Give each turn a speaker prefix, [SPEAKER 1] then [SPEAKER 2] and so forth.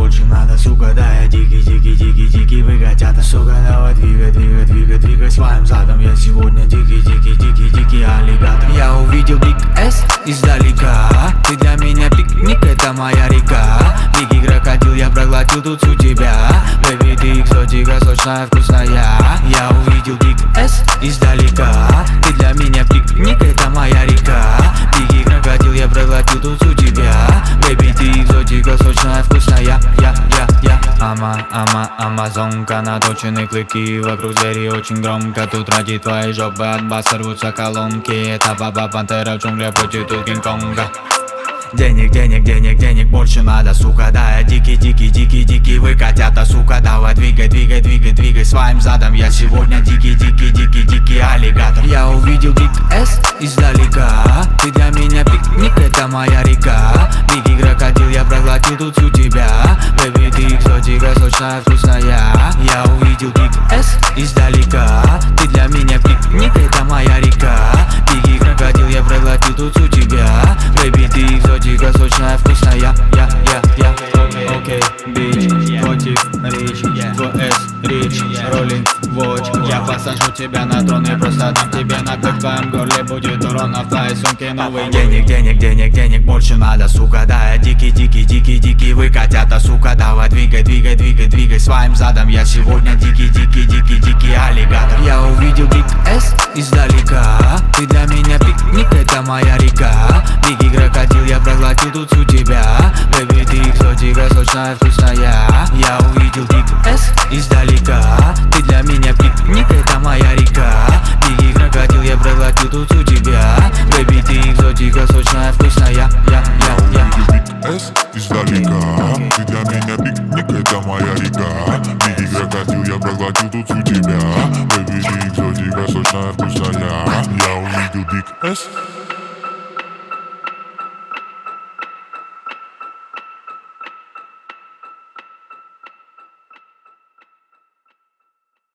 [SPEAKER 1] больше надо, сука, да я дикий, дикий, дикий, дикий. Вы котята, сука, давай двигай, двигай, двигай, двигай своим задом. Я сегодня дикий, дикий, дикий, дикий аллигатор. Я увидел Big S издалека. Ты для меня пикник, это моя река. Дикий крокодил, я проглотил тут у тебя. Baby, ты экзотика, сочная, вкусная. Я увидел Big S издалека. Ты для меня пикник, это моя река. Дикий крокодил, я проглотил тут у тебя. Baby, ты экзотика, сочная, вкусная. Я амазонка, наточены клыки. Вокруг двери очень громко. Тут ради твоей жопы от баса рвутся колонки. Это баба пантера в джунглях против тут Кинг-Конга. Денег, денег, денег, денег больше надо, сука, да я дикий, дикий, дикий, дикий. Вы котята, сука, давай двигай, двигай, двигай, двигай своим задом. Я сегодня дикий, дикий, дикий, дикий аллигатор. Я увидел Big S издалека. Ты для меня пикник, это моя река. Дикий крокодил, я проглотил тут у тебя. Baby, ты экзотика, сочная, вкусная. Я увидел Big S издалека. Ты для меня пикник, это моя река. Дикий крокодил, я проглотил тут у тебя. Baby, ты экзотика, сочная, вкусная. Окей, бич, против рич, 2S, рич, роллинг, watch. Я посажу тебя на трон и просто дам тебе наклик. В твоем горле будет урон, а в твоей сумке новый. Денег, денег, денег, денег больше надо, сука, да я дикий, дикий, дикий, дикий. Вы котята, сука, давай двигай, двигай, двигай, двигай своим задом. Я сегодня дикий, дикий, дикий, дикий аллигатор. Я увидел Big S издалека. Ты для меня пикник, это моя река. Дикий крокодил, я проглотил тут у тебя. Baby, ты экзотика, сочная, вкусная. Я увидел Big S издалека. Ты для меня пикник, это моя река. Дикий крокодил, я проглотил тут у тебя. Baby, ты экзотика, сочная, вкусная.
[SPEAKER 2] S издалека. Ты для меня пикник, это моя река. Дикий крокодил, я проглотил тут у тебя. Baby, ты экзотика, сочная, вкусная. Я увидел Big S.